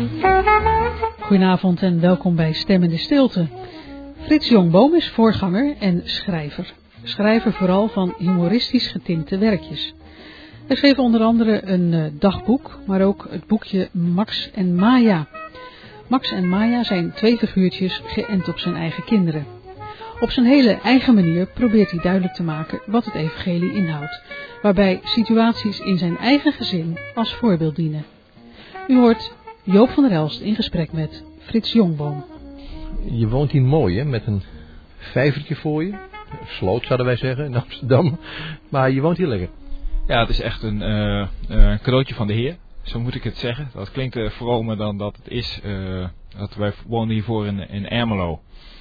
Goedenavond en welkom bij Stem in de Stilte. Frits Jongboom is voorganger en schrijver. Schrijver vooral van humoristisch getinte werkjes. Hij schreef onder andere een dagboek, maar ook het boekje Max en Maya. Max en Maya zijn twee figuurtjes geënt op zijn eigen kinderen. Op zijn hele eigen manier probeert hij duidelijk te maken wat het evangelie inhoudt, waarbij situaties in zijn eigen gezin als voorbeeld dienen. U hoort Joop van der Elst in gesprek met Frits Jongboom. Je woont hier mooi, hè, met een vijvertje voor je. Sloot zouden wij zeggen in Amsterdam. Maar je woont hier lekker. Ja, het is echt een cadeautje van de Heer. Zo moet ik het zeggen. Dat klinkt vromer dan dat het is. Dat wij woonden hiervoor in Ermelo.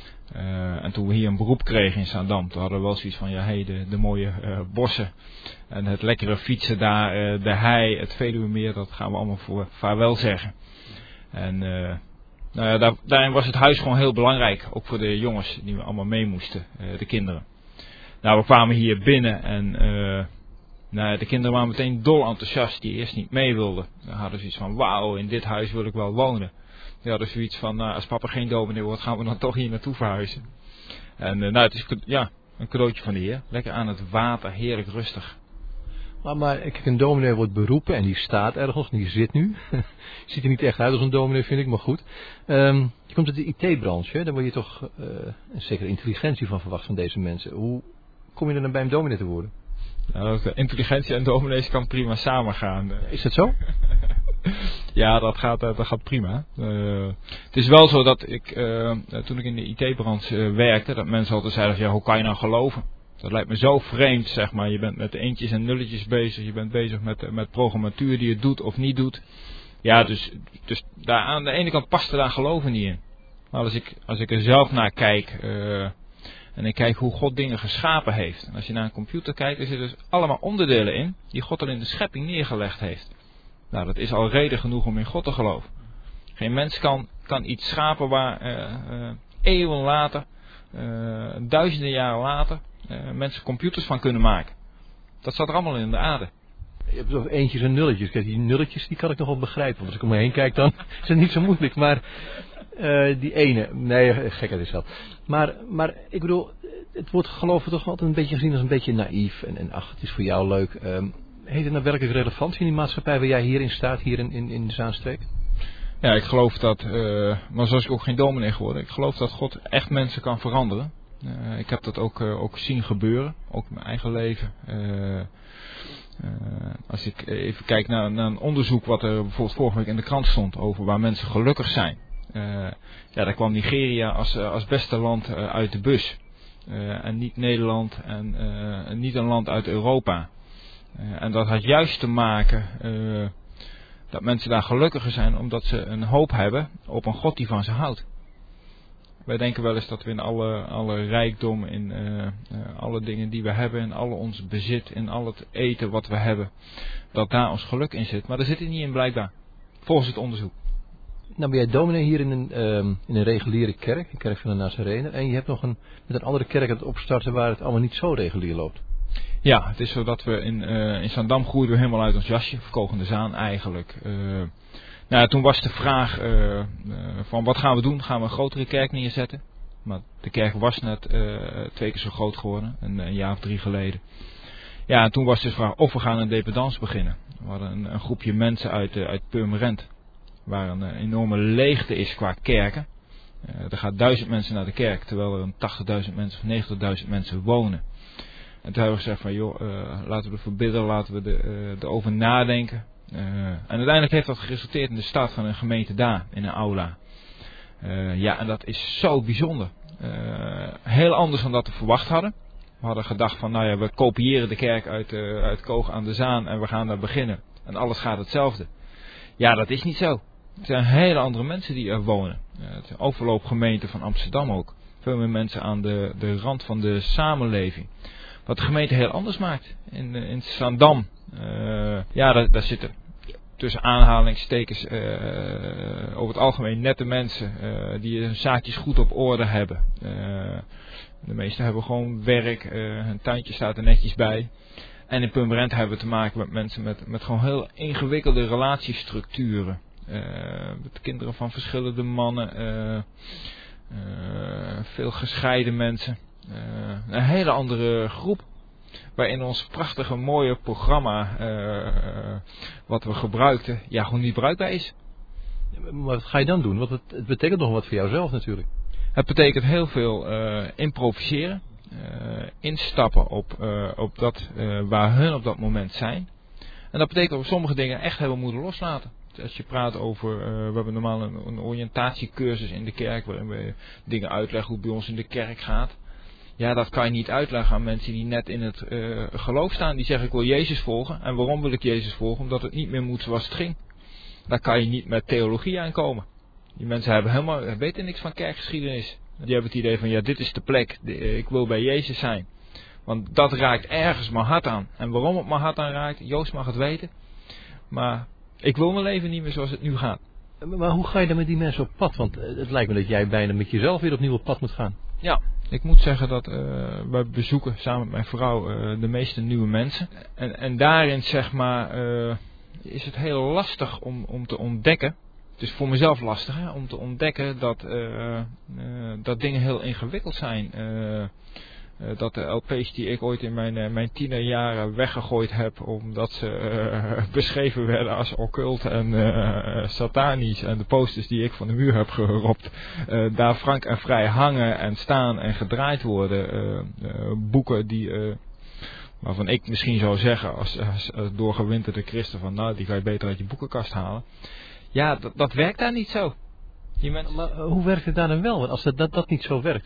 En toen we hier een beroep kregen in Zaandam, toen hadden we wel zoiets van, ja, de mooie bossen en het lekkere fietsen daar, de hei, het Veluwemeer, dat gaan we allemaal voor vaarwel zeggen. En nou ja, daarin was het huis gewoon heel belangrijk, ook voor de jongens die we allemaal mee moesten, de kinderen. Nou, we kwamen hier binnen en nou, de kinderen waren meteen dol enthousiast, die eerst niet mee wilden. Dan hadden ze zoiets van, wauw, in dit huis wil ik wel wonen. Ja, dus zoiets van, nou, als papa geen dominee wordt, gaan we dan toch hier naartoe verhuizen. En nou, het is een cadeautje van de Heer. Lekker aan het water, heerlijk rustig. Maar kijk, een dominee wordt beroepen en die staat ergens, die zit nu. Ziet er niet echt uit als een dominee, vind ik, maar goed. Je komt uit de IT-branche, daar word je toch een zekere intelligentie van verwacht van deze mensen. Hoe kom je er dan bij een dominee te worden? Nou, intelligentie en dominees kan prima samengaan. Is dat zo? Ja, dat gaat prima. Het is wel zo dat ik, toen ik in de IT-branche werkte, dat mensen altijd zeiden, ja, hoe kan je nou geloven? Dat lijkt me zo vreemd, zeg maar. Je bent met eentjes en nulletjes bezig. Je bent bezig met programmatuur die je doet of niet doet. Ja, dus daar aan de ene kant past er daar geloven niet in. Maar als ik er zelf naar kijk, en ik kijk hoe God dingen geschapen heeft. En als je naar een computer kijkt, er zitten dus allemaal onderdelen in die God al in de schepping neergelegd heeft. Nou, dat is al reden genoeg om in God te geloven. Geen mens kan iets schapen waar eeuwen later, duizenden jaren later, mensen computers van kunnen maken. Dat staat er allemaal in de aarde. Je hebt toch eentjes en nulletjes. Kijk, die nulletjes die kan ik nog wel begrijpen. Want als ik om me heen kijk, dan is het niet zo moeilijk. Maar die ene, nee, gekheid is dat. Maar ik bedoel, het wordt geloven toch altijd een beetje gezien als een beetje naïef. En ach, het is voor jou leuk. Heeft het nou werkelijk relevantie in die maatschappij waar jij hierin staat, hier in de Zaanstreek? Ja, ik geloof dat, maar zoals ik ook geen dominee geworden, ik geloof dat God echt mensen kan veranderen. Ik heb dat ook zien gebeuren, ook in mijn eigen leven. Als ik even kijk naar een onderzoek wat er bijvoorbeeld vorige week in de krant stond over waar mensen gelukkig zijn. Ja, daar kwam Nigeria als beste land uit de bus. En niet Nederland en niet een land uit Europa. En dat had juist te maken dat mensen daar gelukkiger zijn omdat ze een hoop hebben op een God die van ze houdt. Wij denken wel eens dat we in alle rijkdom, in alle dingen die we hebben, in alle ons bezit, in al het eten wat we hebben, dat daar ons geluk in zit. Maar daar zit het niet in blijkbaar, volgens het onderzoek. Nou ben jij dominee hier in een reguliere kerk, de kerk van de Nazarener. En je hebt nog met een andere kerk aan het opstarten waar het allemaal niet zo regulier loopt. Ja, het is zo dat we in Zaandam groeiden we helemaal uit ons jasje, Verkogende Zaan eigenlijk. Nou, toen was de vraag van wat gaan we doen? Gaan we een grotere kerk neerzetten? Maar de kerk was net 2 keer zo groot geworden, een jaar of 3 geleden. Ja, en toen was de vraag of we gaan een dependance beginnen. We hadden een groepje mensen uit Purmerend, waar een enorme leegte is qua kerken. Er gaat 1000 mensen naar de kerk, terwijl er 80.000 mensen of 90.000 mensen wonen. En toen hebben we gezegd van joh, laten we ervoor bidden, laten we erover nadenken. En uiteindelijk heeft dat geresulteerd in de start van een gemeente daar, in een aula. Ja, en dat is zo bijzonder. Heel anders dan dat we verwacht hadden. We hadden gedacht van, nou ja, we kopiëren de kerk uit Koog aan de Zaan en we gaan daar beginnen. En alles gaat hetzelfde. Ja, dat is niet zo. Het zijn hele andere mensen die er wonen. Het is een overloopgemeente van Amsterdam ook. Veel meer mensen aan de rand van de samenleving. Wat de gemeente heel anders maakt. In Zaandam. Ja, daar zitten tussen aanhalingstekens over het algemeen nette mensen. Die hun zaakjes goed op orde hebben. De meesten hebben gewoon werk. Hun tuintje staat er netjes bij. En in Purmerend hebben we te maken met mensen met gewoon heel ingewikkelde relatiestructuren. Met kinderen van verschillende mannen. Veel gescheiden mensen. Een hele andere groep. Waarin ons prachtige mooie programma, wat we gebruikten, gewoon niet bruikbaar is. Maar wat ga je dan doen? Want het betekent nog wat voor jouzelf natuurlijk. Het betekent heel veel improviseren. Instappen op dat waar hun op dat moment zijn. En dat betekent dat we sommige dingen echt hebben moeten loslaten. Als je praat over, we hebben normaal een oriëntatiecursus in de kerk waarin we dingen uitleggen hoe het bij ons in de kerk gaat. Ja, dat kan je niet uitleggen aan mensen die net in het geloof staan. Die zeggen ik wil Jezus volgen. En waarom wil ik Jezus volgen? Omdat het niet meer moet zoals het ging. Daar kan je niet met theologie aankomen. Die mensen weten niks van kerkgeschiedenis. Die hebben het idee van dit is de plek. Ik wil bij Jezus zijn. Want dat raakt ergens mijn hart aan. En waarom het mijn hart aan raakt, Joost mag het weten. Maar ik wil mijn leven niet meer zoals het nu gaat. Maar hoe ga je dan met die mensen op pad? Want het lijkt me dat jij bijna met jezelf weer opnieuw op pad moet gaan. Ja, ik moet zeggen dat wij bezoeken samen met mijn vrouw de meeste nieuwe mensen. En daarin zeg maar is het heel lastig om te ontdekken. Het is voor mezelf lastig om te ontdekken dat dingen heel ingewikkeld zijn. Dat de LP's die ik ooit in mijn tienerjaren weggegooid heb omdat ze beschreven werden als occult en satanisch. En de posters die ik van de muur heb geropt daar frank en vrij hangen en staan en gedraaid worden. Boeken waarvan ik misschien zou zeggen als doorgewinterde christen van die ga je beter uit je boekenkast halen. Ja, dat werkt daar niet zo. Maar hoe werkt het daar dan wel? Want als dat niet zo werkt,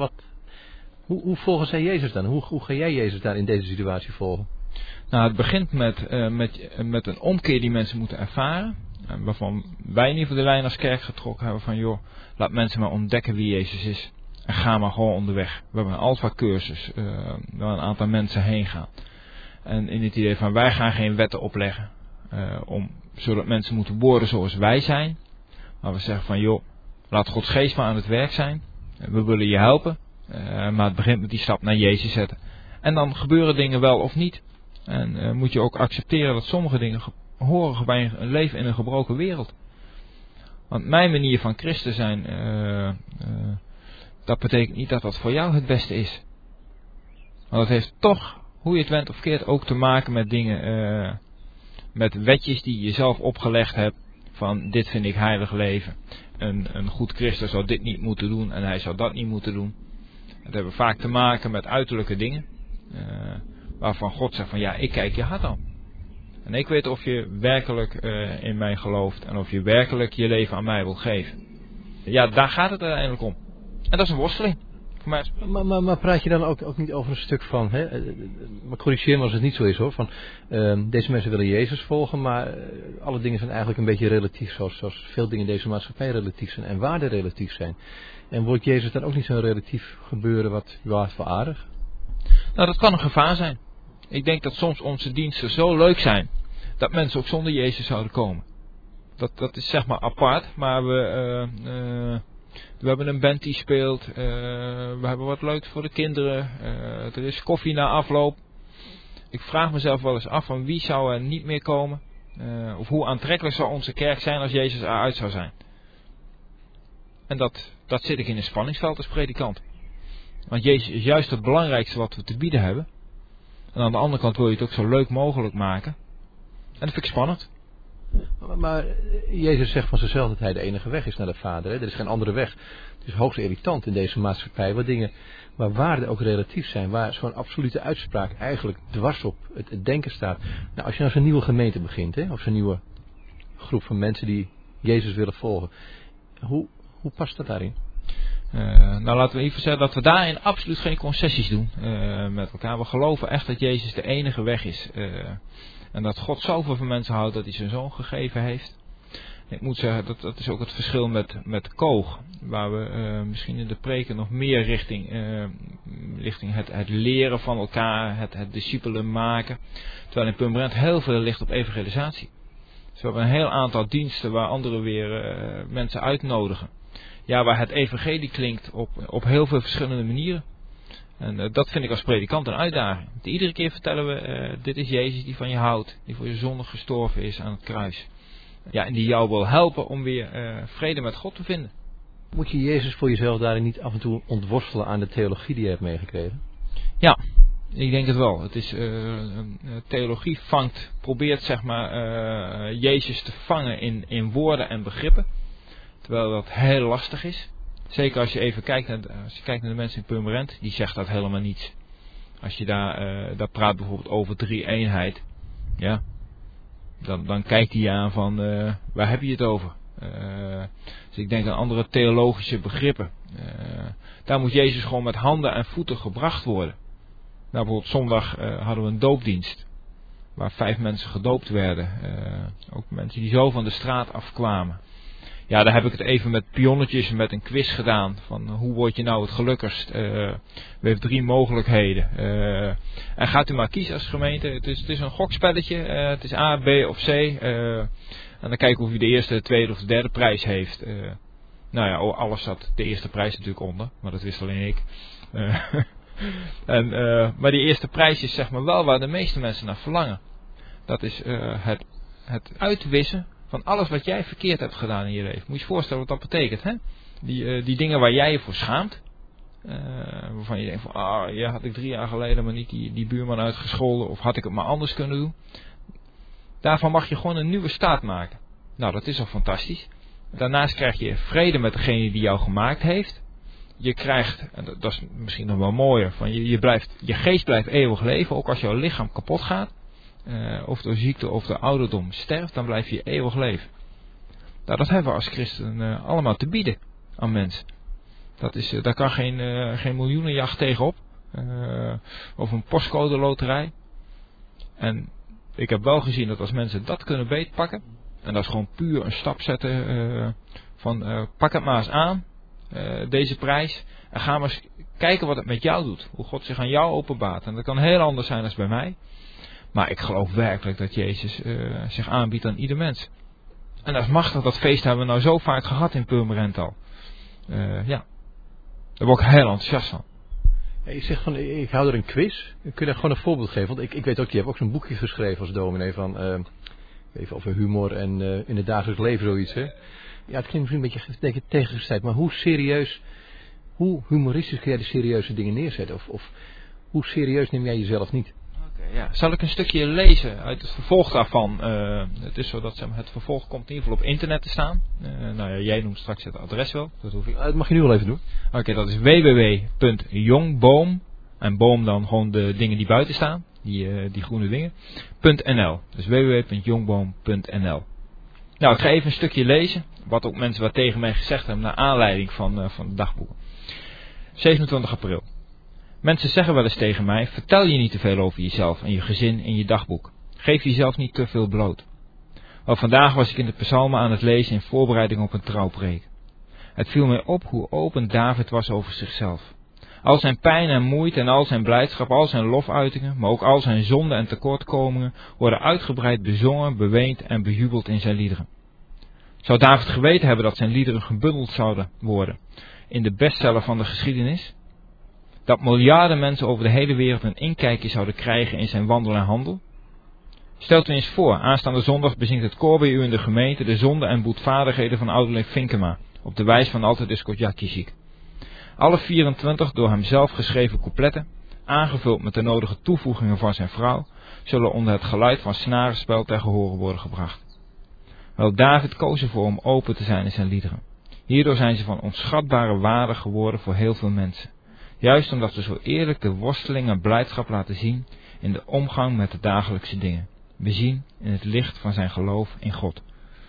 hoe volgen zij Jezus dan? Hoe ga jij Jezus daar in deze situatie volgen? Nou, het begint met een omkeer die mensen moeten ervaren. Waarvan wij in ieder geval de lijn als kerk getrokken hebben van laat mensen maar ontdekken wie Jezus is. En ga maar gewoon onderweg. We hebben een alpha cursus waar een aantal mensen heen gaan. En in het idee van wij gaan geen wetten opleggen. Zodat mensen moeten worden zoals wij zijn. Maar we zeggen van laat Gods geest maar aan het werk zijn. We willen je helpen. Maar het begint met die stap naar Jezus zetten. En dan gebeuren dingen wel of niet. En moet je ook accepteren dat sommige dingen horen bij een leven in een gebroken wereld. Want mijn manier van christen zijn, dat betekent niet dat dat voor jou het beste is. Want het heeft toch, hoe je het went of keert, ook te maken met dingen, met wetjes die je zelf opgelegd hebt. Van dit vind ik heilig leven. Een goed christen zou dit niet moeten doen en hij zou dat niet moeten doen. Dat hebben vaak te maken met uiterlijke dingen. Waarvan God zegt van ik kijk je hart aan. En ik weet of je werkelijk in mij gelooft. En of je werkelijk je leven aan mij wil geven. Ja, daar gaat het uiteindelijk om. En dat is een worsteling. Voor mij. Maar praat je dan ook niet over een stuk van... maar corrigeer me als het niet zo is hoor. Van, deze mensen willen Jezus volgen. Maar alle dingen zijn eigenlijk een beetje relatief. Zoals veel dingen in deze maatschappij relatief zijn. En waarden relatief zijn. En wordt Jezus dan ook niet zo'n relatief gebeuren wat voor aardig? Nou, dat kan een gevaar zijn. Ik denk dat soms onze diensten zo leuk zijn, dat mensen ook zonder Jezus zouden komen. Dat is zeg maar apart, maar we hebben een band die speelt, we hebben wat leuks voor de kinderen, er is koffie na afloop. Ik vraag mezelf wel eens af van wie zou er niet meer komen, of hoe aantrekkelijk zou onze kerk zijn als Jezus eruit zou zijn. En dat zit ik in een spanningsveld als predikant. Want Jezus is juist het belangrijkste wat we te bieden hebben. En aan de andere kant wil je het ook zo leuk mogelijk maken. En dat vind ik spannend. Maar Jezus zegt van zichzelf dat hij de enige weg is naar de Vader. Hè? Er is geen andere weg. Het is hoogst irritant in deze maatschappij. Waar waarden ook relatief zijn. Waar zo'n absolute uitspraak eigenlijk dwars op het denken staat. Nou, als je nou zo'n nieuwe gemeente begint. Of zo'n nieuwe groep van mensen die Jezus willen volgen. Hoe past dat daarin? Nou, laten we even zeggen dat we daarin absoluut geen concessies doen met elkaar. We geloven echt dat Jezus de enige weg is. En dat God zoveel van mensen houdt dat hij zijn zoon gegeven heeft. Ik moet zeggen, dat is ook het verschil met Koog. Waar we misschien in de preken nog meer richting het leren van elkaar, het discipelen maken. Terwijl in Purmerend heel veel ligt op evangelisatie. Dus we hebben een heel aantal diensten waar anderen weer mensen uitnodigen. Ja, waar het evangelie klinkt op heel veel verschillende manieren. En dat vind ik als predikant een uitdaging. Want iedere keer vertellen we, dit is Jezus die van je houdt. Die voor je zonde gestorven is aan het kruis. En die jou wil helpen om weer vrede met God te vinden. Moet je Jezus voor jezelf daarin niet af en toe ontworstelen aan de theologie die je hebt meegekregen? Ja, ik denk het wel. Het is, theologie probeert zeg maar Jezus te vangen in woorden en begrippen. Terwijl dat heel lastig is. Zeker als je even kijkt naar de mensen in Purmerend, die zegt dat helemaal niets. Als je daar praat bijvoorbeeld over drie-eenheid, ja, dan kijkt hij je aan van, waar heb je het over? Dus ik denk aan andere theologische begrippen. Daar moet Jezus gewoon met handen en voeten gebracht worden. Nou, bijvoorbeeld zondag hadden we een doopdienst, waar 5 mensen gedoopt werden. Ook mensen die zo van de straat afkwamen. Ja, daar heb ik het even met pionnetjes en met een quiz gedaan. Van hoe word je nou het gelukkigst? We hebben 3 mogelijkheden. En gaat u maar kiezen als gemeente. Het is een gokspelletje. Het is A, B of C. En dan kijken of u de eerste, de tweede of de derde prijs heeft. Alles zat de eerste prijs natuurlijk onder. Maar dat wist alleen ik. Maar die eerste prijs is zeg maar wel waar de meeste mensen naar verlangen. Dat is het uitwissen van alles wat jij verkeerd hebt gedaan in je leven. Moet je je voorstellen wat dat betekent, hè? Die dingen waar jij je voor schaamt. Waarvan je denkt van, ja, had ik 3 jaar geleden maar niet die buurman uitgescholden. Of had ik het maar anders kunnen doen. Daarvan mag je gewoon een nieuwe staat maken. Nou, dat is al fantastisch. Daarnaast krijg je vrede met degene die jou gemaakt heeft. Je krijgt, en dat is misschien nog wel mooier, van je geest blijft eeuwig leven. Ook als jouw lichaam kapot gaat. Of door ziekte of door ouderdom sterft, dan blijf je eeuwig leven. Nou, dat hebben we als christen allemaal te bieden aan mensen. Daar kan geen miljoenenjacht tegenop. Of een postcode loterij. En ik heb wel gezien dat als mensen dat kunnen beetpakken, en dat is gewoon puur een stap zetten van pak het maar eens aan, deze prijs, en ga maar eens kijken wat het met jou doet. Hoe God zich aan jou openbaart. En dat kan heel anders zijn dan bij mij. Maar ik geloof werkelijk dat Jezus zich aanbiedt aan ieder mens. En dat is machtig, dat feest hebben we nou zo vaak gehad in Purmerend al. Daar word ik heel enthousiast van. Ja, je zegt van, ik hou er een quiz. Kun je daar gewoon een voorbeeld geven? Want ik weet ook, je hebt ook zo'n boekje geschreven als dominee van, even over humor en in het dagelijks leven zoiets. Hè? Ja, het klinkt misschien een beetje tegengesteld, maar hoe humoristisch kun jij de serieuze dingen neerzetten? Of hoe serieus neem jij jezelf niet? Ja. Zal ik een stukje lezen uit het vervolg daarvan? Het is zo dat het vervolg komt in ieder geval op internet te staan. Jij noemt straks het adres wel. Dat hoef ik. Dat mag je nu wel even doen. Oké, dat is www.jongboom. En boom dan gewoon de dingen die buiten staan. Die groene dingen. .nl. Dus www.jongboom.nl. Nou, ik ga even een stukje lezen. Wat ook mensen wat tegen mij gezegd hebben naar aanleiding van de dagboeken. 27 april. Mensen zeggen wel eens tegen mij, vertel je niet te veel over jezelf en je gezin in je dagboek. Geef jezelf niet te veel bloot. Wel, vandaag was ik in de psalmen aan het lezen in voorbereiding op een trouwpreek. Het viel mij op hoe open David was over zichzelf. Al zijn pijn en moeite en al zijn blijdschap, al zijn lofuitingen, maar ook al zijn zonden en tekortkomingen worden uitgebreid bezongen, beweend en bejubeld in zijn liederen. Zou David geweten hebben dat zijn liederen gebundeld zouden worden in de bestseller van de geschiedenis? Dat miljarden mensen over de hele wereld een inkijkje zouden krijgen in zijn wandel en handel? Stelt u eens voor, aanstaande zondag bezingt het koor bij u in de gemeente de zonde en boetvaardigheden van ouderling Finkema, op de wijs van Altijd is Kotjaki ziek. Alle 24 door hem zelf geschreven coupletten, aangevuld met de nodige toevoegingen van zijn vrouw, zullen onder het geluid van snarenspel ter gehore worden gebracht. Wel, David koos ervoor om open te zijn in zijn liederen. Hierdoor zijn ze van onschatbare waarde geworden voor heel veel mensen. Juist omdat ze zo eerlijk de worsteling en blijdschap laten zien in de omgang met de dagelijkse dingen. We zien in het licht van zijn geloof in God.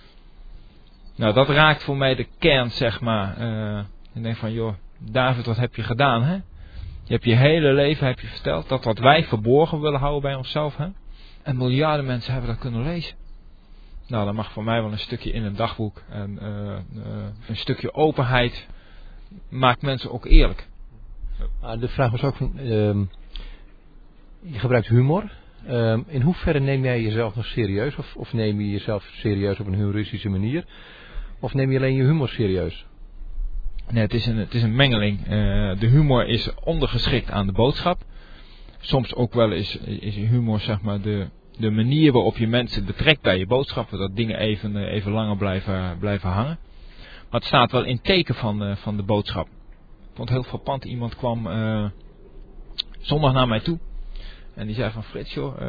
Nou, dat raakt voor mij de kern, zeg maar. Ik denk van, joh, David, wat heb je gedaan, hè? Je hebt je hele leven verteld dat wat wij verborgen willen houden bij onszelf, hè? En miljarden mensen hebben dat kunnen lezen. Nou, dat mag voor mij wel een stukje in een dagboek. En een stukje openheid maakt mensen ook eerlijk. De vraag was ook van, je gebruikt humor. In hoeverre neem jij jezelf nog serieus? Of neem je jezelf serieus op een humoristische manier? Of neem je alleen je humor serieus? Nee, het is een mengeling. De humor is ondergeschikt aan de boodschap. Soms ook wel is humor, zeg maar, de de manier waarop je mensen betrekt bij je boodschappen, dat dingen even langer blijven hangen. Maar het staat wel in teken van de boodschap. Ik vond het heel frappant. Iemand kwam zondag naar mij toe. En die zei van Frits, joh,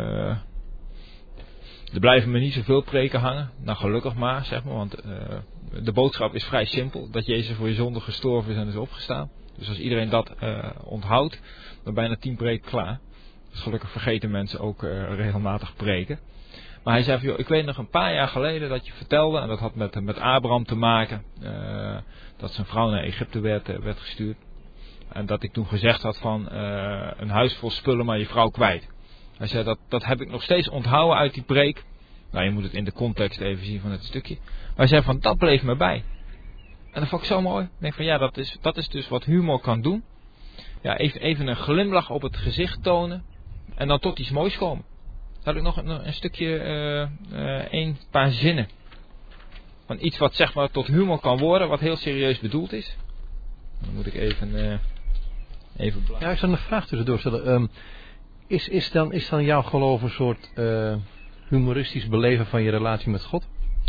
er blijven me niet zoveel preken hangen. Nou, gelukkig maar, zeg maar. Want de boodschap is vrij simpel. Dat Jezus voor je zonde gestorven is en is opgestaan. Dus als iedereen dat onthoudt, dan bijna 10 preken klaar. Dus gelukkig vergeten mensen ook regelmatig preken. Maar hij zei van, joh, ik weet nog een paar jaar geleden dat je vertelde, en dat had met Abraham te maken, dat zijn vrouw naar Egypte werd gestuurd. En dat ik toen gezegd had van, een huis vol spullen, maar je vrouw kwijt. Hij zei, dat heb ik nog steeds onthouden uit die preek. Nou, je moet het in de context even zien van het stukje. Maar hij zei van, dat bleef me bij. En dat vond ik zo mooi. Ik denk van, ja, dat is dus wat humor kan doen. Ja, even een glimlach op het gezicht tonen. En dan tot iets moois komen. Dan had ik nog een stukje, een paar zinnen. Van iets wat zeg maar tot humor kan worden, wat heel serieus bedoeld is. Dan moet ik even blazen. Ja, ik zal een vraag tussendoor stellen. Is dan jouw geloof een soort humoristisch beleven van je relatie met God?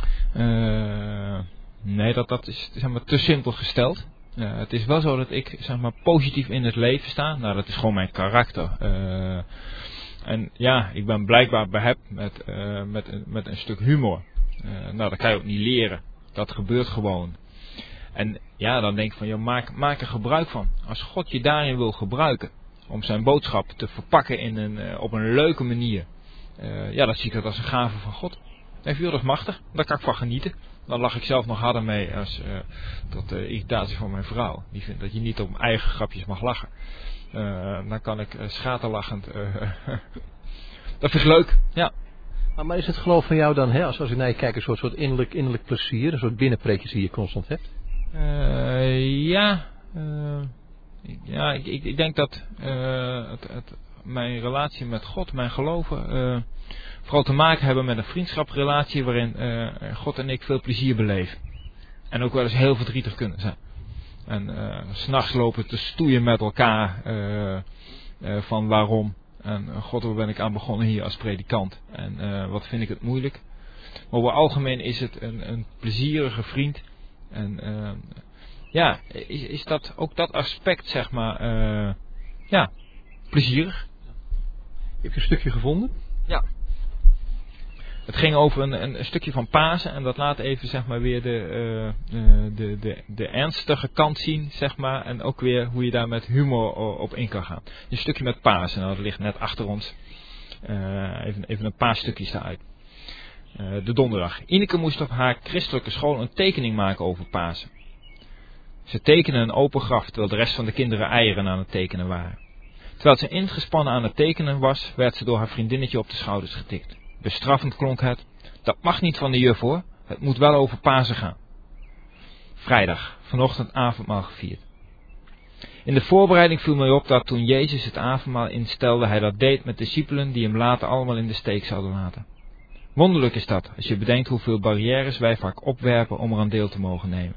Nee, dat is zeg maar te simpel gesteld. Het is wel zo dat ik zeg maar positief in het leven sta. Nou, dat is gewoon mijn karakter. En ja, ik ben blijkbaar behept met een stuk humor. Nou, dat kan je ook niet leren. Dat gebeurt gewoon. En ja, dan denk ik van, joh, maak er gebruik van. Als God je daarin wil gebruiken, om zijn boodschap te verpakken op een leuke manier. Ja, dan zie ik dat als een gave van God. En joh, dat is machtig. Daar kan ik van genieten. Dan lach ik zelf nog harder mee als tot de irritatie van mijn vrouw. Die vindt dat je niet om eigen grapjes mag lachen. Dan kan ik schaterlachend. Dat vind ik leuk, ja. Maar is het geloof van jou dan, hè, als ik naar je kijk, een soort innerlijk plezier, een soort binnenpreekjes die je constant hebt? Ja, ik denk dat mijn relatie met God, mijn geloven, vooral te maken hebben met een vriendschapsrelatie waarin God en ik veel plezier beleven. En ook wel eens heel verdrietig kunnen zijn. En 's nachts lopen te stoeien met elkaar van waarom. En God, waar ben ik aan begonnen hier als predikant? En wat vind ik het moeilijk? Maar over het algemeen is het een plezierige vriend. En ja, is dat ook dat aspect, zeg maar, ja, plezierig. Heb je een stukje gevonden? Ja. Het ging over een stukje van Pasen en dat laat even zeg maar weer de ernstige kant zien, zeg maar, en ook weer hoe je daar met humor op in kan gaan. Een stukje met Pasen, nou, dat ligt net achter ons. Even een paar stukjes daaruit. De donderdag. Ineke moest op haar christelijke school een tekening maken over Pasen. Ze tekenen een open graf, terwijl de rest van de kinderen eieren aan het tekenen waren. Terwijl ze ingespannen aan het tekenen was, werd ze door haar vriendinnetje op de schouders getikt. Bestraffend klonk het, dat mag niet van de juf hoor, het moet wel over Pasen gaan. Vrijdag, vanochtend avondmaal gevierd. In de voorbereiding viel mij op dat toen Jezus het avondmaal instelde, hij dat deed met discipelen die hem later allemaal in de steek zouden laten. Wonderlijk is dat, als je bedenkt hoeveel barrières wij vaak opwerpen om eraan deel te mogen nemen.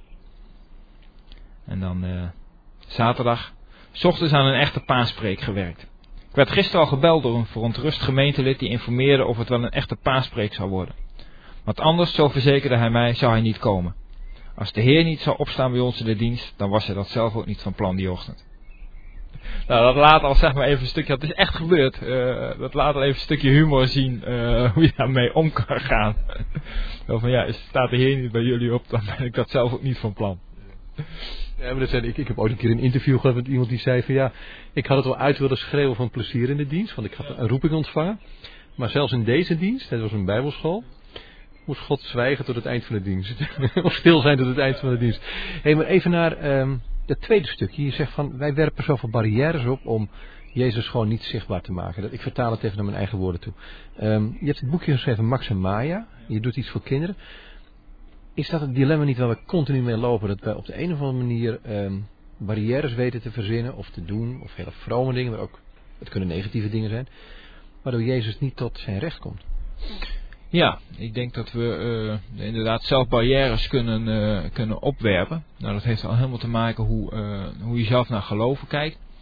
En dan zaterdag, 's ochtends aan een echte paaspreek gewerkt. Ik werd gisteren al gebeld door een verontrust gemeentelid die informeerde of het wel een echte paaspreek zou worden. Want anders, zo verzekerde hij mij, zou hij niet komen. Als de Heer niet zou opstaan bij ons in de dienst, dan was hij dat zelf ook niet van plan die ochtend. Nou, dat laat al zeg maar even een stukje, dat is echt gebeurd. Dat laat al even een stukje humor zien hoe je daarmee om kan gaan. Wel van ja, staat de Heer niet bij jullie op, dan ben ik dat zelf ook niet van plan. Ja, maar ik heb ooit een keer een interview gehad met iemand die zei van ja, ik had het wel uit willen schreeuwen van plezier in de dienst, want ik had een roeping ontvangen. Maar zelfs in deze dienst, het was een bijbelschool, moest God zwijgen tot het eind van de dienst. Of stil zijn tot het eind van de dienst. Hé, maar even naar het tweede stukje. Je zegt van, wij werpen zoveel barrières op om Jezus gewoon niet zichtbaar te maken. Ik vertaal het even naar mijn eigen woorden toe. Je hebt het boekje geschreven Max en Maya. Je doet iets voor kinderen. Is dat het dilemma niet waar we continu mee lopen? Dat we op de een of andere manier barrières weten te verzinnen of te doen. Of hele vrome dingen, maar ook, het kunnen negatieve dingen zijn. Waardoor Jezus niet tot zijn recht komt. Ja, ik denk dat we inderdaad zelf barrières kunnen opwerpen. Nou, dat heeft al helemaal te maken hoe je zelf naar geloven kijkt.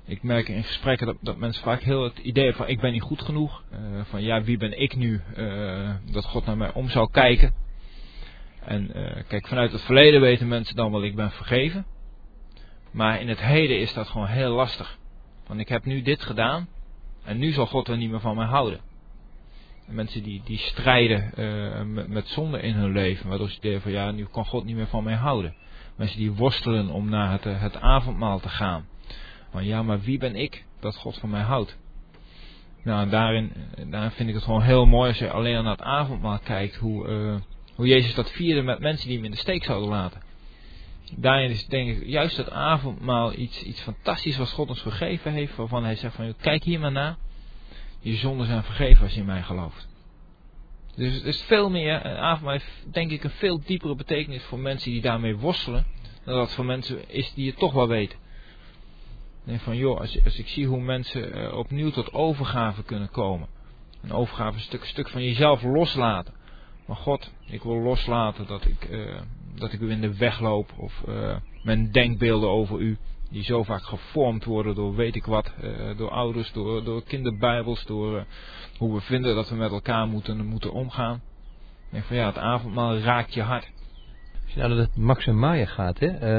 Ik merk in gesprekken dat mensen vaak heel het idee hebben van ik ben niet goed genoeg. Van ja, wie ben ik nu dat God naar mij om zou kijken. En kijk, vanuit het verleden weten mensen dan wel ik ben vergeven. Maar in het heden is dat gewoon heel lastig. Want ik heb nu dit gedaan en nu zal God er niet meer van mij houden. En mensen die strijden met zonde in hun leven. Waardoor ze denken van ja, nu kan God niet meer van mij houden. Mensen die worstelen om naar het avondmaal te gaan. Van ja, maar wie ben ik dat God van mij houdt? Nou, en daarin vind ik het gewoon heel mooi als je alleen naar het avondmaal kijkt. Hoe Jezus dat vierde met mensen die hem in de steek zouden laten. Daarin is denk ik juist het avondmaal iets fantastisch wat God ons vergeven heeft. Waarvan hij zegt van kijk hier maar na. Je zonden zijn vergeven als je in mij gelooft. Dus het is veel meer, een avondmaal heeft denk ik een veel diepere betekenis voor mensen die daarmee worstelen. Dan dat het voor mensen is die het toch wel weten. Nee, van joh, als ik zie hoe mensen opnieuw tot overgave kunnen komen. Een overgave is een stuk van jezelf loslaten. Maar God, ik wil loslaten dat ik u in de weg loop. Of mijn denkbeelden over u. Die zo vaak gevormd worden door weet ik wat. Door ouders, door kinderbijbels. Door hoe we vinden dat we met elkaar moeten omgaan. Ik denk van ja, het avondmaal raakt je hart. Als je naar het Max en Maya gaat, hè.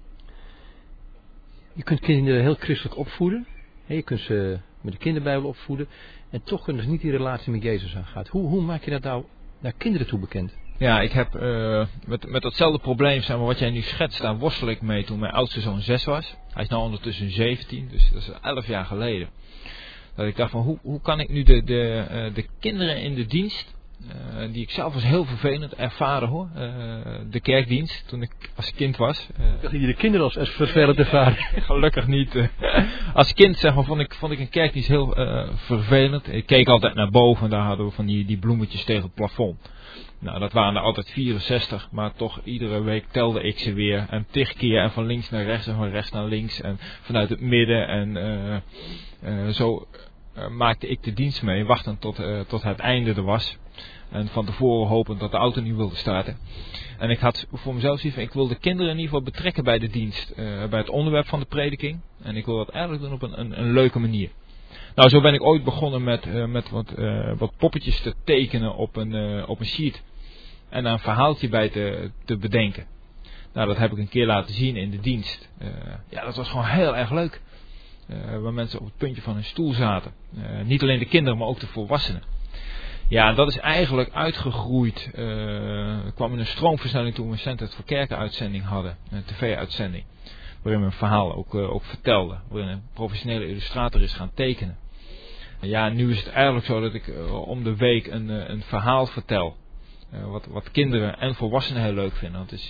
Je kunt kinderen heel christelijk opvoeden. Je kunt ze met de kinderbijbel opvoeden. En toch kunnen ze niet die relatie met Jezus aangaan. Hoe maak je dat nou naar kinderen toe bekend? Ja, ik heb met datzelfde probleem, zeg maar, wat jij nu schetst, daar worstel ik mee toen mijn oudste zoon 6 was. Hij is nu ondertussen 17, dus dat is 11 jaar geleden. Dat ik dacht van, hoe kan ik nu de kinderen in de dienst, die ik zelf als heel vervelend ervaren hoor, de kerkdienst, toen ik als kind was. Dat je de kinderen als vervelend ervaren? Gelukkig niet. Als kind zeg maar, vond ik een kerkdienst heel vervelend. Ik keek altijd naar boven en daar hadden we van die bloemetjes tegen het plafond. Nou, dat waren er altijd 64, maar toch iedere week telde ik ze weer. En 10 keer en van links naar rechts en van rechts naar links en vanuit het midden. En zo maakte ik de dienst mee, wachtend tot het einde er was. En van tevoren hopend dat de auto niet wilde starten. En ik had voor mezelf zoiets van, ik wil de kinderen in ieder geval betrekken bij de dienst. Bij het onderwerp van de prediking. En ik wil dat eigenlijk doen op een leuke manier. Nou, zo ben ik ooit begonnen met wat poppetjes te tekenen op een sheet. En daar een verhaaltje bij te bedenken. Nou, dat heb ik een keer laten zien in de dienst. Ja, dat was gewoon heel erg leuk. Waar mensen op het puntje van hun stoel zaten. Niet alleen de kinderen, maar ook de volwassenen. Ja, en dat is eigenlijk uitgegroeid. Kwam in een stroomversnelling toen we een Centered voor Kerken uitzending hadden. Een tv-uitzending. Waarin we een verhaal ook vertelden. Waarin een professionele illustrator is gaan tekenen. Ja, nu is het eigenlijk zo dat ik om de week een verhaal vertel. Wat kinderen en volwassenen heel leuk vinden. Want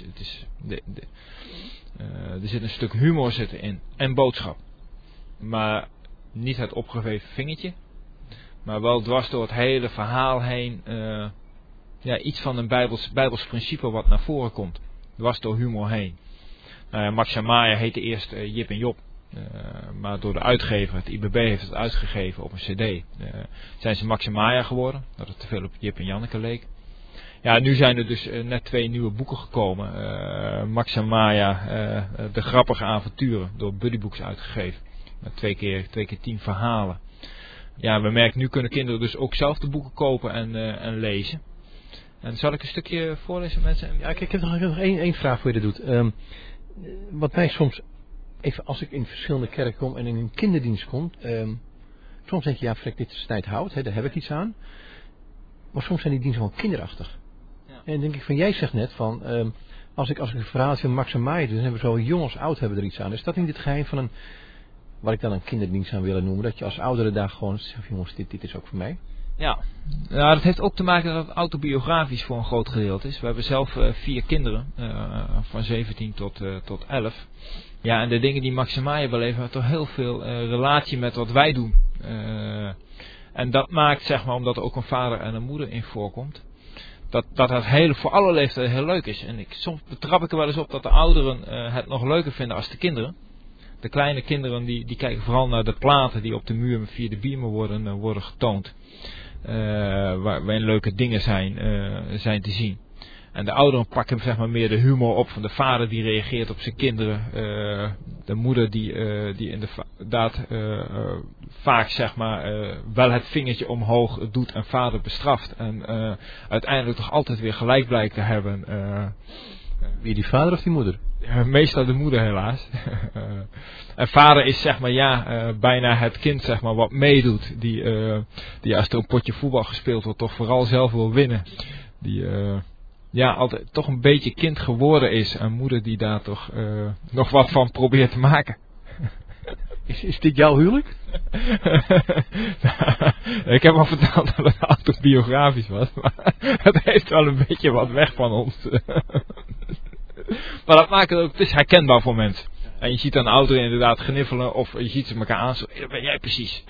er zit een stuk humor in. En boodschap. Maar niet het opgeweven vingertje. Maar wel dwars door het hele verhaal heen. Iets van een bijbels principe wat naar voren komt. Dwars door humor heen. Max en Maya heette eerst Jip en Job. Maar door de uitgever, het IBB heeft het uitgegeven op een cd. Zijn ze Max en Maya geworden. Dat het te veel op Jip en Janneke leek. Ja, nu zijn er dus net 2 nieuwe boeken gekomen. Max en Maya, de grappige avonturen. Door Buddy Books uitgegeven. Met 2 keer 10 verhalen. Ja, we merken nu kunnen kinderen dus ook zelf de boeken kopen en lezen. En zal ik een stukje voorlezen, mensen? Ja, ik heb nog één vraag voor je dat doet. Wat mij soms, even als ik in verschillende kerken kom en in een kinderdienst kom. Soms denk je, ja, dit is tijd hout, hè, daar heb ik iets aan. Maar soms zijn die diensten gewoon kinderachtig. Ja. En dan denk ik van, jij zegt net van, als ik een verhaaltje van Max en Maya doe, dan hebben we zo jong als oud hebben er iets aan. Is dat niet het geheim van wat ik dan een kinderdienst aan willen noemen? Dat je als oudere daar gewoon zegt, jongens, dit is ook voor mij. Ja, nou, dat heeft ook te maken dat het autobiografisch voor een groot gedeelte is. We hebben zelf 4 kinderen, van 17 tot 11. Ja, en de dingen die Max en Maya beleven, hebben toch heel veel relatie met wat wij doen. En dat maakt, zeg maar, omdat er ook een vader en een moeder in voorkomt, dat het hele, voor alle leeftijden heel leuk is. En soms betrap ik er wel eens op dat de ouderen het nog leuker vinden als de kinderen. De kleine kinderen die kijken vooral naar de platen die op de muur via de beamer worden getoond. Waarin leuke dingen zijn te zien. En de ouderen pakken zeg maar meer de humor op van de vader die reageert op zijn kinderen. De moeder die inderdaad vaak zeg maar wel het vingertje omhoog doet en vader bestraft. En uiteindelijk toch altijd weer gelijk blijkt te hebben. Wie, die vader of die moeder? Meestal de moeder helaas. En vader is zeg maar bijna het kind zeg maar wat meedoet. Die als er een potje voetbal gespeeld wordt toch vooral zelf wil winnen. Die altijd toch een beetje kind geworden is. En moeder die daar toch nog wat van probeert te maken. Is dit jouw huwelijk? Ik heb al verteld dat het autobiografisch was. Maar het heeft wel een beetje wat weg van ons. Maar dat maakt het ook, het is herkenbaar voor mensen. En je ziet een ouder inderdaad gniffelen of je ziet ze elkaar aan. Zo, dat ben jij precies.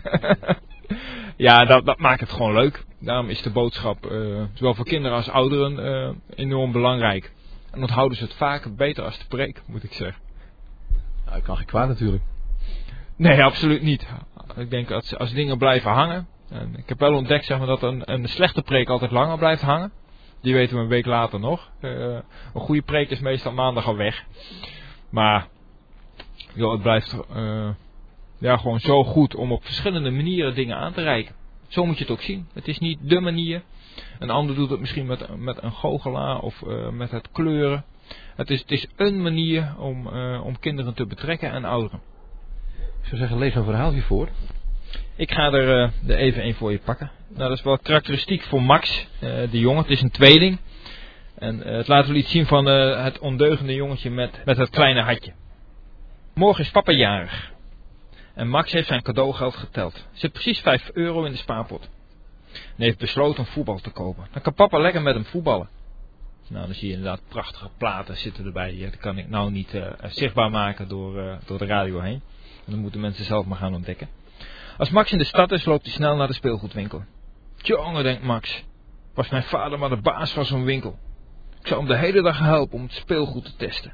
Ja, dat maakt het gewoon leuk. Daarom is de boodschap, zowel voor kinderen als ouderen, enorm belangrijk. En onthouden ze het vaak beter als de preek, moet ik zeggen. Nou, dat kan geen kwaad natuurlijk. Nee, absoluut niet. Ik denk als dingen blijven hangen. En ik heb wel ontdekt zeg maar, dat een slechte preek altijd langer blijft hangen. Die weten we een week later nog. Een goede preek is meestal maandag al weg. Maar joh, het blijft gewoon zo goed om op verschillende manieren dingen aan te reiken. Zo moet je het ook zien. Het is niet dé manier. Een ander doet het misschien met een goochelaar of met het kleuren. Het is een manier om kinderen te betrekken en ouderen. Ik zou zeggen, lees een verhaaltje voor. Ik ga er even een voor je pakken. Nou, dat is wel karakteristiek voor Max, de jongen. Het is een tweeling. En het laat wel iets zien van het ondeugende jongetje met het kleine hartje. Morgen is papa jarig. En Max heeft zijn cadeaugeld geteld. Er zit precies €5 in de spaarpot. En heeft besloten om voetbal te kopen. Dan kan papa lekker met hem voetballen. Nou, dan zie je inderdaad prachtige platen zitten erbij. Dat kan ik nou niet zichtbaar maken door de radio heen. En dan moeten mensen zelf maar gaan ontdekken. Als Max in de stad is, loopt hij snel naar de speelgoedwinkel. Tjonge, denkt Max. Was mijn vader maar de baas van zo'n winkel. Ik zou hem de hele dag helpen om het speelgoed te testen.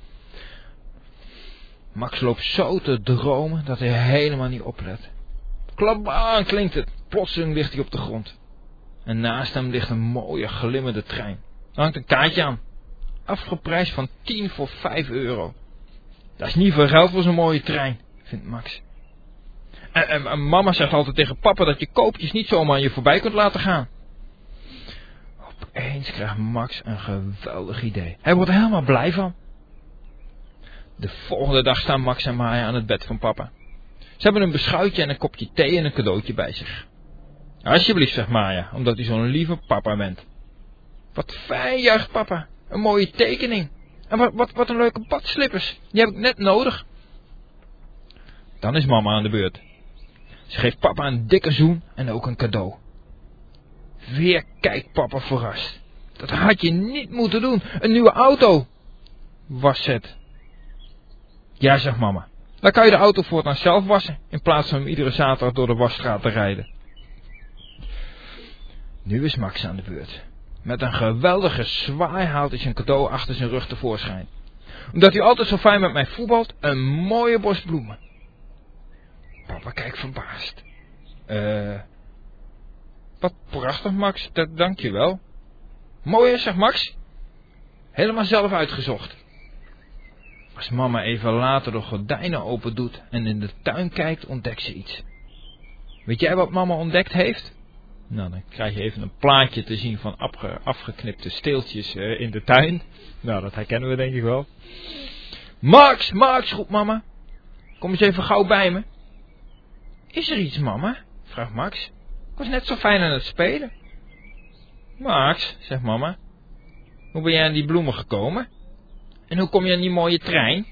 Max loopt zo te dromen dat hij helemaal niet oplet. Klabaan klinkt het. Plotseling ligt hij op de grond. En naast hem ligt een mooie glimmende trein. Er hangt een kaartje aan. Afgeprijsd van 10 voor €5. Dat is niet veel geld voor zo'n mooie trein, vindt Max. En mama zegt altijd tegen papa dat je koopjes niet zomaar aan je voorbij kunt laten gaan. Opeens krijgt Max een geweldig idee. Hij wordt er helemaal blij van. De volgende dag staan Max en Maya aan het bed van papa. Ze hebben een beschuitje en een kopje thee en een cadeautje bij zich. Alsjeblieft, zegt Maya, omdat u zo'n lieve papa bent. Wat fijn, juicht papa. Een mooie tekening. En wat een leuke badslippers. Die heb ik net nodig. Dan is mama aan de beurt. Ze geeft papa een dikke zoen en ook een cadeau. Weer kijkt papa verrast. Dat had je niet moeten doen. Een nieuwe auto. Was het. Ja, zegt mama. Dan kan je de auto voortaan zelf wassen. In plaats van hem iedere zaterdag door de wasstraat te rijden. Nu is Max aan de beurt. Met een geweldige zwaai haalt hij zijn cadeau achter zijn rug tevoorschijn. Omdat u altijd zo fijn met mij voetbalt, een mooie bos bloemen. Papa kijkt verbaasd. Wat prachtig, Max. Dank je wel. Mooi, zegt Max. Helemaal zelf uitgezocht. Als mama even later de gordijnen open doet en in de tuin kijkt, ontdekt ze iets. Weet jij wat mama ontdekt heeft? Nou, dan krijg je even een plaatje te zien van afgeknipte steeltjes in de tuin. Nou, dat herkennen we denk ik wel. Max, Max, roept mama. Kom eens even gauw bij me. Is er iets, mama? Vraagt Max. Ik was net zo fijn aan het spelen. Max, zegt mama. Hoe ben jij aan die bloemen gekomen? En hoe kom je aan die mooie trein?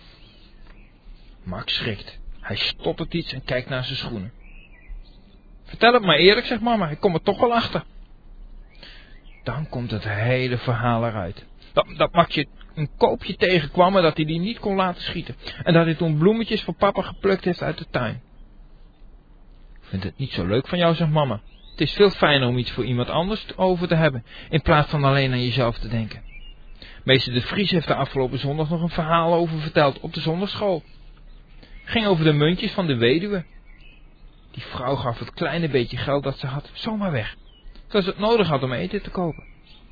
Max schrikt. Hij stottert iets en kijkt naar zijn schoenen. Vertel het maar eerlijk, zegt mama. Ik kom er toch wel achter. Dan komt het hele verhaal eruit. Dat Max een koopje tegenkwam en dat hij die niet kon laten schieten. En dat hij toen bloemetjes voor papa geplukt heeft uit de tuin. Ik vind het niet zo leuk van jou, zegt mama. Het is veel fijner om iets voor iemand anders over te hebben, in plaats van alleen aan jezelf te denken. Meester de Vries heeft de afgelopen zondag nog een verhaal over verteld op de zondagschool. Het ging over de muntjes van de weduwe. Die vrouw gaf het kleine beetje geld dat ze had zomaar weg, terwijl ze het nodig had om eten te kopen.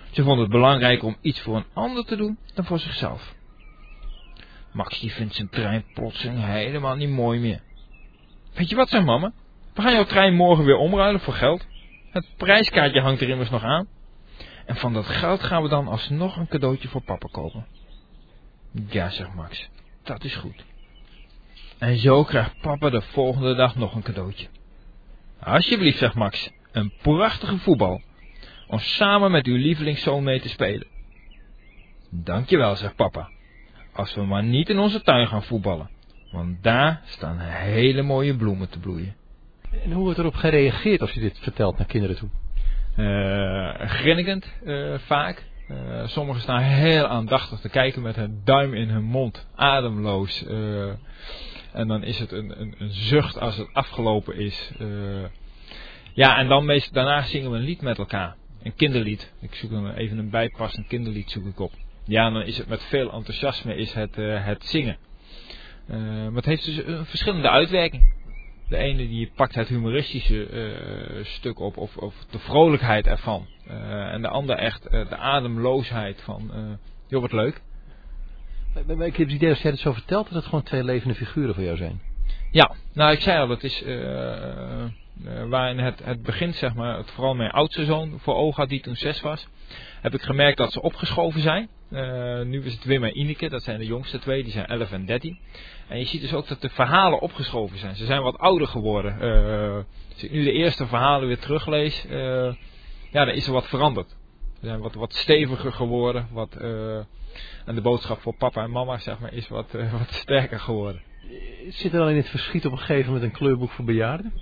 Ze vonden het belangrijker om iets voor een ander te doen dan voor zichzelf. Max die vindt zijn trein plotseling helemaal niet mooi meer. Weet je wat, zei mama? We gaan jouw trein morgen weer omruilen voor geld. Het prijskaartje hangt er immers nog aan. En van dat geld gaan we dan alsnog een cadeautje voor papa kopen. Ja, zegt Max, dat is goed. En zo krijgt papa de volgende dag nog een cadeautje. Alsjeblieft, zegt Max, een prachtige voetbal. Om samen met uw lievelingszoon mee te spelen. Dankjewel, zegt papa. Als we maar niet in onze tuin gaan voetballen. Want daar staan hele mooie bloemen te bloeien. En hoe wordt erop gereageerd als je dit vertelt naar kinderen toe? Grinnikend, vaak. Sommigen staan heel aandachtig te kijken met hun duim in hun mond. Ademloos. En dan is het een zucht als het afgelopen is. Ja, en dan daarna zingen we een lied met elkaar. Een kinderlied. Ik zoek dan even een bijpassend kinderlied zoek ik op. Ja, en dan is het met veel enthousiasme is het zingen. Maar het heeft dus een verschillende uitwerking. De ene die pakt het humoristische stuk op of de vrolijkheid ervan. En de ander echt de ademloosheid van, joh wat leuk. Maar ik heb het idee als jij het zo vertelt dat het gewoon twee levende figuren voor jou zijn. Ja, nou ik zei al, het is waarin het begint, zeg maar, het vooral mijn oudste zoon voor ogen had die toen 6 was. Heb ik gemerkt dat ze opgeschoven zijn. Nu is het Wim en Ineke, dat zijn de jongste 2, die zijn 11 en 13. En je ziet dus ook dat de verhalen opgeschoven zijn. Ze zijn wat ouder geworden. Als ik nu de eerste verhalen weer teruglees, ja, dan is er wat veranderd. Ze zijn wat steviger geworden. En de boodschap voor papa en mama, zeg maar, is wat sterker geworden. Zit er dan in het verschiet op een gegeven moment een kleurboek voor bejaarden?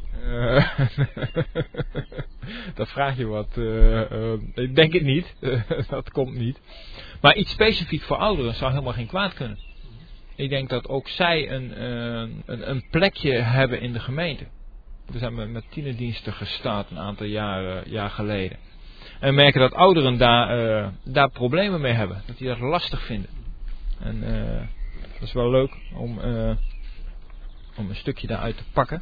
Dat vraag je wat. Ik denk het niet. Dat komt niet. Maar iets specifiek voor ouderen zou helemaal geen kwaad kunnen. Ik denk dat ook zij een plekje hebben in de gemeente. We zijn met tienerdiensten gestart een aantal jaar geleden. En we merken dat ouderen daar problemen mee hebben. Dat die dat lastig vinden. En dat is wel leuk om een stukje daaruit te pakken.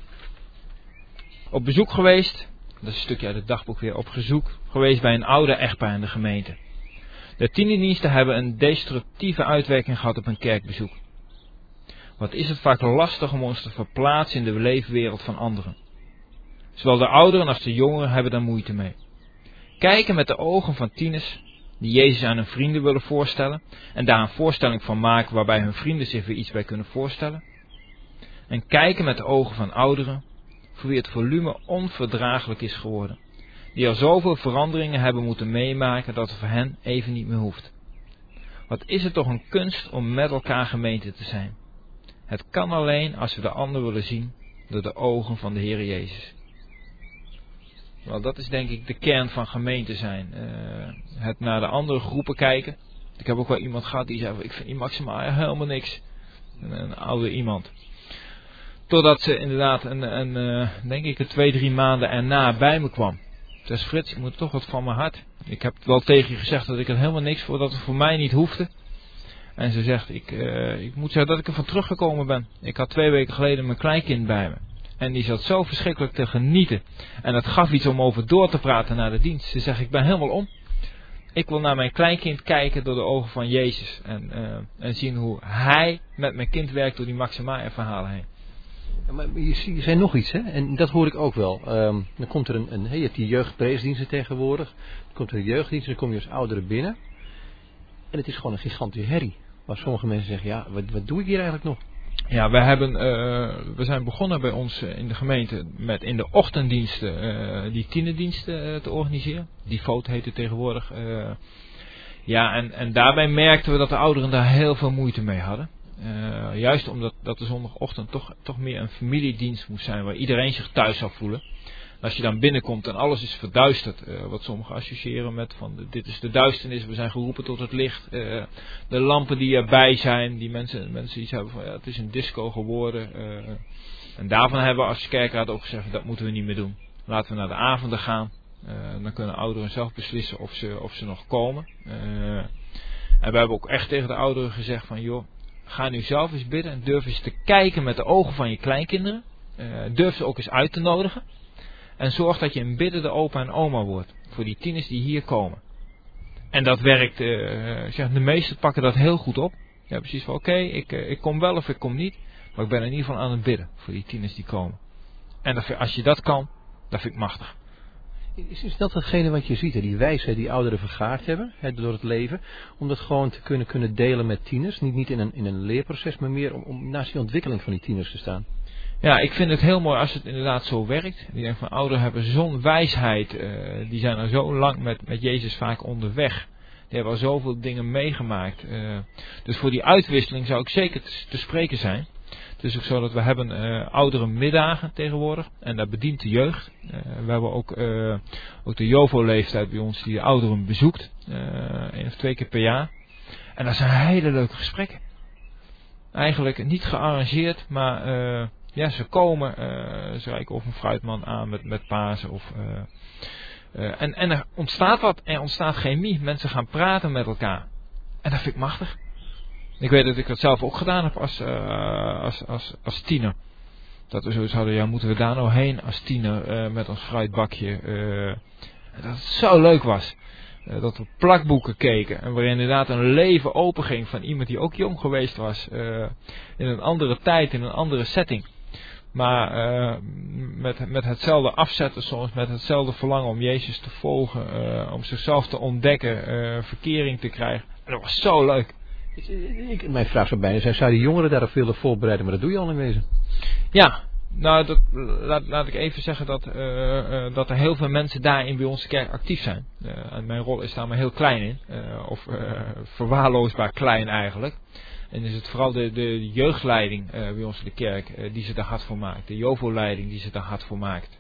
Op bezoek geweest. Dat is een stukje uit het dagboek weer. Op bezoek geweest bij een ouder echtpaar in de gemeente. De tienerdiensten hebben een destructieve uitwerking gehad op een kerkbezoek. Wat is het vaak lastig om ons te verplaatsen in de leefwereld van anderen. Zowel de ouderen als de jongeren hebben daar moeite mee. Kijken met de ogen van tieners die Jezus aan hun vrienden willen voorstellen en daar een voorstelling van maken waarbij hun vrienden zich weer iets bij kunnen voorstellen. En kijken met de ogen van ouderen voor wie het volume onverdraaglijk is geworden. Die al zoveel veranderingen hebben moeten meemaken dat het voor hen even niet meer hoeft. Wat is het toch een kunst om met elkaar gemeente te zijn. Het kan alleen als we de ander willen zien door de ogen van de Heer Jezus. Wel, dat is denk ik de kern van gemeente zijn. Het naar de andere groepen kijken. Ik heb ook wel iemand gehad die zei, ik vind die Maxima helemaal niks. Een oude iemand. Totdat ze inderdaad denk ik 2-3 maanden erna bij me kwam. Dus Frits, ik moet toch wat van mijn hart. Ik heb wel tegen je gezegd dat ik er helemaal niks voor, dat het voor mij niet hoefde. En ze zegt, ik moet zeggen dat ik ervan teruggekomen ben. Ik had 2 weken geleden mijn kleinkind bij me. En die zat zo verschrikkelijk te genieten. En dat gaf iets om over door te praten naar de dienst. Ze zegt, ik ben helemaal om. Ik wil naar mijn kleinkind kijken door de ogen van Jezus. En zien hoe hij met mijn kind werkt door die Maxima verhalen heen. Ja, maar je zei nog iets, hè? En dat hoor ik ook wel. Dan komt er je hebt die jeugdpreesdiensten tegenwoordig. Dan komt er een jeugddienst, dan kom je als ouderen binnen. En het is gewoon een gigantische herrie. Waar sommige mensen zeggen, ja, wat doe ik hier eigenlijk nog? Ja, we zijn begonnen bij ons in de gemeente met in de ochtenddiensten die tienerdiensten te organiseren. Devote heet het tegenwoordig. En daarbij merkten we dat de ouderen daar heel veel moeite mee hadden. Juist omdat de zondagochtend toch meer een familiedienst moest zijn waar iedereen zich thuis zou voelen. En als je dan binnenkomt en alles is verduisterd, wat sommigen associëren met van dit is de duisternis, we zijn geroepen tot het licht. De lampen die erbij zijn, die mensen iets hebben van ja, het is een disco geworden. En daarvan hebben we als kerkraad ook gezegd, dat moeten we niet meer doen. Laten we naar de avonden gaan. Dan kunnen ouderen zelf beslissen of ze nog komen. En we hebben ook echt tegen de ouderen gezegd van joh, ga nu zelf eens bidden en durf eens te kijken met de ogen van je kleinkinderen. Durf ze ook eens uit te nodigen. En zorg dat je een biddende opa en oma wordt voor die tieners die hier komen. En dat werkt, de meesten pakken dat heel goed op. Ja, precies van oké, ik kom wel of ik kom niet. Maar ik ben in ieder geval aan het bidden voor die tieners die komen. En als je dat kan, dat vind ik machtig. Is dat hetgene wat je ziet, hè? Die wijsheid die ouderen vergaard hebben, hè, door het leven, om dat gewoon te kunnen delen met tieners, niet in een leerproces, maar meer om naast die ontwikkeling van die tieners te staan? Ja, ik vind het heel mooi als het inderdaad zo werkt. Ik denk van ouderen hebben zo'n wijsheid, die zijn al zo lang met Jezus vaak onderweg. Die hebben al zoveel dingen meegemaakt. Dus voor die uitwisseling zou ik zeker te spreken zijn. Het is ook zo dat we hebben oudere middagen tegenwoordig. En daar bedient de jeugd. We hebben ook de JOVO-leeftijd bij ons die de ouderen bezoekt. 1 of 2 keer per jaar. En dat zijn hele leuke gesprekken. Eigenlijk niet gearrangeerd, maar ze komen. Ze reiken of een fruitman aan met Pasen. En er ontstaat wat. Er ontstaat chemie. Mensen gaan praten met elkaar. En dat vind ik machtig. Ik weet dat ik dat zelf ook gedaan heb als tiener. Dat we zoiets hadden, moeten we daar nou heen als tiener met ons fruitbakje. Dat het zo leuk was. Dat we plakboeken keken. En waarin inderdaad een leven openging van iemand die ook jong geweest was. In een andere tijd, in een andere setting. Maar met hetzelfde afzetten soms, met hetzelfde verlangen om Jezus te volgen. Om zichzelf te ontdekken, verkering te krijgen. En dat was zo leuk. Mijn vraag zou bijna zijn, zou die jongeren daarop willen voorbereiden, maar dat doe je al in wezen. Ja, nou laat ik even zeggen dat er heel veel mensen daarin bij onze kerk actief zijn. En mijn rol is daar maar heel klein in, verwaarloosbaar klein eigenlijk. En is het vooral de jeugdleiding bij ons in de kerk die ze daar hard voor maakt. De JOVO-leiding die ze daar hard voor maakt.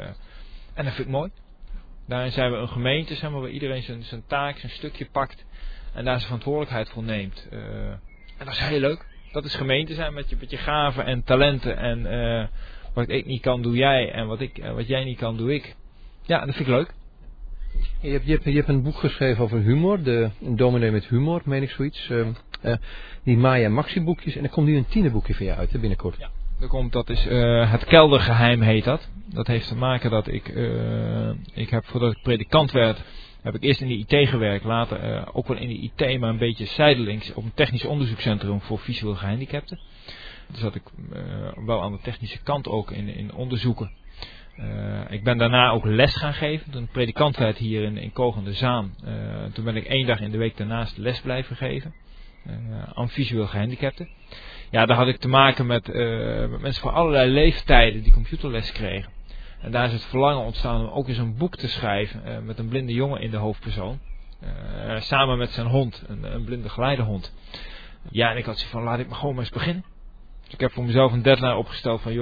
En dat vind ik mooi. Daarin zijn we een gemeente, waar iedereen zijn taak, zijn stukje pakt. En daar zijn verantwoordelijkheid voor neemt. En dat is heel leuk. Dat is gemeente zijn met je gaven en talenten. En wat ik niet kan, doe jij. En wat jij niet kan, doe ik. Ja, dat vind ik leuk. Je hebt een boek geschreven over humor. Een dominee met humor, meen ik zoiets. Die Maya Maxi boekjes. En er komt nu een tienerboekje van je uit, hè, binnenkort. Ja. Dat is Het Keldergeheim heet dat. Dat heeft te maken dat ik heb voordat ik predikant werd, heb ik eerst in de IT gewerkt. Later ook wel in de IT, maar een beetje zijdelings op een technisch onderzoekscentrum voor visueel gehandicapten. Dus zat ik wel aan de technische kant ook in onderzoeken. Ik ben daarna ook les gaan geven. Toen ik predikant werd hier in Kogende Zaan. Toen ben ik 1 dag in de week daarnaast les blijven geven. Aan visueel gehandicapten. Ja, daar had ik te maken met mensen van allerlei leeftijden die computerles kregen. En daar is het verlangen ontstaan om ook eens een boek te schrijven met een blinde jongen in de hoofdpersoon. Samen met zijn hond, een blinde geleidehond. Ja, en ik had zoiets van, laat ik maar gewoon maar eens beginnen. Dus ik heb voor mezelf een deadline opgesteld van,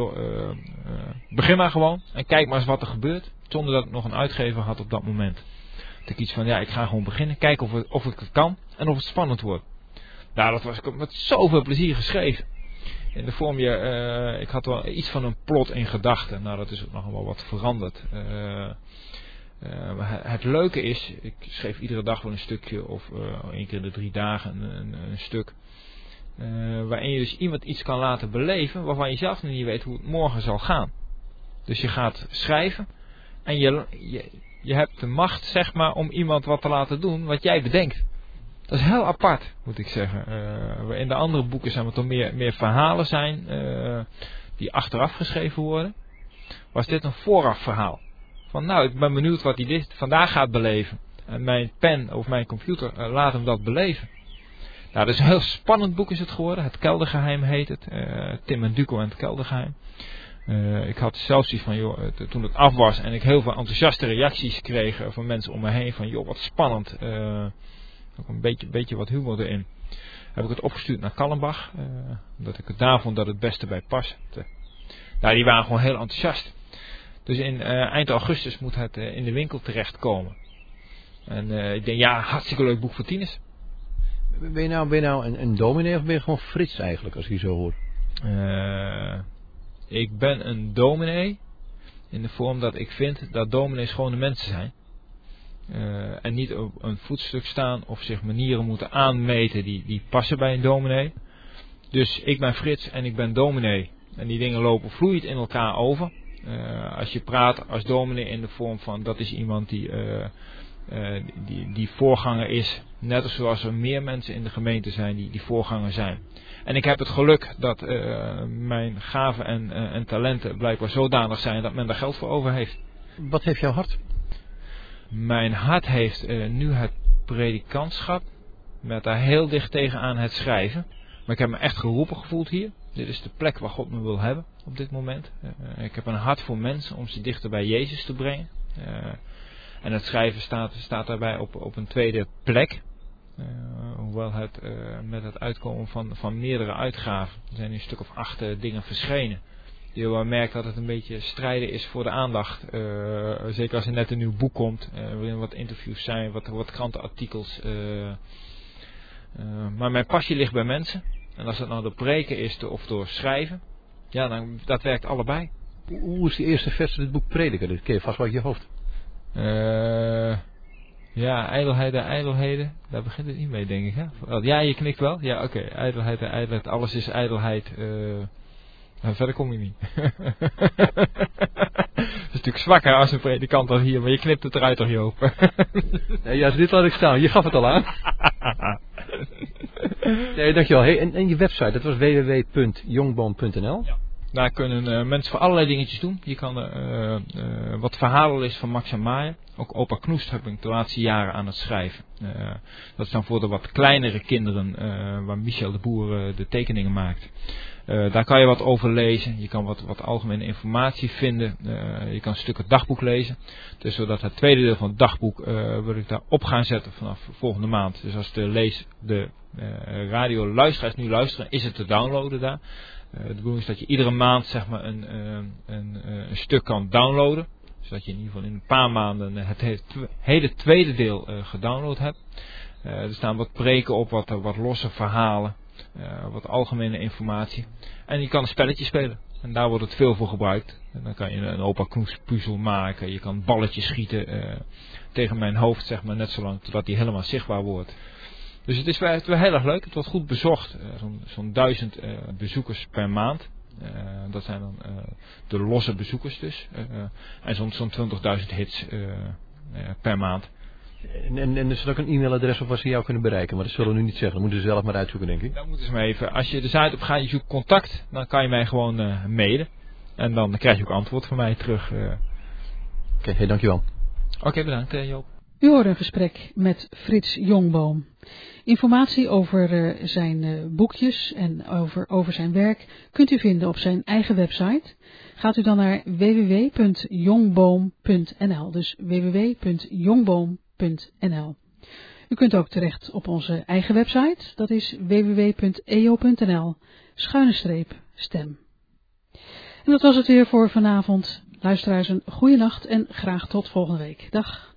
begin maar gewoon en kijk maar eens wat er gebeurt. Zonder dat ik nog een uitgever had op dat moment. Dat ik iets van, ik ga gewoon beginnen, kijken of ik het kan en of het spannend wordt. Nou, dat was met zoveel plezier geschreven. In de vorm, ik had wel iets van een plot in gedachten. Nou, dat is ook nog wel wat veranderd. Het leuke is, ik schreef iedere dag wel een stukje, of 1 keer in de 3 dagen een stuk. Waarin je dus iemand iets kan laten beleven, waarvan je zelf nog niet weet hoe het morgen zal gaan. Dus je gaat schrijven, en je hebt de macht, zeg maar, om iemand wat te laten doen, wat jij bedenkt. Dat is heel apart, moet ik zeggen. In de andere boeken zijn het toch meer verhalen zijn die achteraf geschreven worden. Was dit een vooraf verhaal? Van ik ben benieuwd wat hij dit vandaag gaat beleven. En mijn pen of mijn computer laat hem dat beleven. Nou, dat is een heel spannend boek is het geworden. Het Keldergeheim heet het. Tim en Duco en het Keldergeheim. Ik had zelfs iets van, toen het af was en ik heel veel enthousiaste reacties kreeg van mensen om me heen. Van, wat spannend. Ook een beetje wat humor erin. Heb ik het opgestuurd naar Kallenbach. Omdat ik het daar vond dat het beste bij paste. Nou, die waren gewoon heel enthousiast. Dus in eind augustus moet het in de winkel terechtkomen. En ik denk, hartstikke leuk boek voor tieners. Ben je nou een dominee of ben je gewoon Frits eigenlijk, als ik je zo hoor? Ik ben een dominee. In de vorm dat ik vind dat dominees gewone mensen zijn. En niet op een voetstuk staan of zich manieren moeten aanmeten die passen bij een dominee. Dus ik ben Frits en ik ben dominee. En die dingen lopen vloeiend in elkaar over. Als je praat als dominee in de vorm van, dat is iemand die die voorganger is. Net als zoals er meer mensen in de gemeente zijn die voorganger zijn. En ik heb het geluk dat mijn gaven en talenten blijkbaar zodanig zijn dat men daar geld voor over heeft. Wat heeft jouw hart? Mijn hart heeft nu het predikantschap. Met daar heel dicht tegenaan het schrijven. Maar ik heb me echt geroepen gevoeld hier. Dit is de plek waar God me wil hebben op dit moment. Ik heb een hart voor mensen om ze dichter bij Jezus te brengen. En het schrijven staat daarbij op een tweede plek. Hoewel het met het uitkomen van meerdere uitgaven. Er zijn nu een stuk of 8 dingen verschenen. Je wel merkt dat het een beetje strijden is voor de aandacht. Zeker als er net een nieuw boek komt. Waarin wat interviews zijn, wat krantenartikels. Maar mijn passie ligt bij mensen. En als het nou door preken is of door schrijven. Ja, dan, dat werkt allebei. Hoe is die eerste vers van dit boek Prediker? Dat ken je vast wel uit je hoofd. Ja, ijdelheden. Daar begint het niet mee, denk ik. Hè? Ja, je knikt wel. Ja, oké. Ijdelheid. Alles is ijdelheid. Verder kom je niet. Dat is natuurlijk zwak hè, als een predikant al hier. Maar je knipt het eruit toch, Joop? Nee, ja, dit laat ik staan. Je gaf het al aan. Nee, dankjewel. Hey, en je website, dat was www.jongboom.nl. Ja. Daar kunnen mensen voor allerlei dingetjes doen. Je kan wat verhalen lezen van Max en Maya. Ook opa Knoest heb ik de laatste jaren aan het schrijven. Dat is dan voor de wat kleinere kinderen waar Michel de Boer de tekeningen maakt. Daar kan je wat over lezen. Je kan wat algemene informatie vinden. Je kan stukken dagboek lezen. Dus zodat het tweede deel van het dagboek wil ik daar op gaan zetten vanaf volgende maand. Dus als de radioluisteraars nu luisteren, is het te downloaden daar. De bedoeling is dat je iedere maand zeg maar een stuk kan downloaden. Zodat je in ieder geval in een paar maanden het hele tweede deel gedownload hebt. Er staan wat preken op, wat losse verhalen. Wat algemene informatie. En je kan een spelletje spelen. En daar wordt het veel voor gebruikt. En dan kan je een opa Knoes puzzel maken. Je kan balletjes schieten tegen mijn hoofd, zeg maar, net zolang totdat die helemaal zichtbaar wordt. Dus het is wel heel erg leuk. Het wordt goed bezocht. Zo'n 1000 bezoekers per maand. Dat zijn dan de losse bezoekers dus. En zo'n 20.000 hits per maand. En er is ook een e-mailadres op waar ze jou kunnen bereiken. Maar dat zullen we nu niet zeggen. Dat moeten ze zelf maar uitzoeken, denk ik. Dat moeten ze maar even. Als je de site op gaat, je zoekt contact. Dan kan je mij gewoon mailen. En dan krijg je ook antwoord van mij terug. Oké, hey, dankjewel. Oké, bedankt Joop. U hoort een gesprek met Frits Jongboom. Informatie over zijn boekjes en over zijn werk kunt u vinden op zijn eigen website. Gaat u dan naar www.jongboom.nl. Dus www.jongboom.nl. U kunt ook terecht op onze eigen website. Dat is www.eo.nl/stem. En dat was het weer voor vanavond. Luisteraars, een goede nacht en graag tot volgende week. Dag.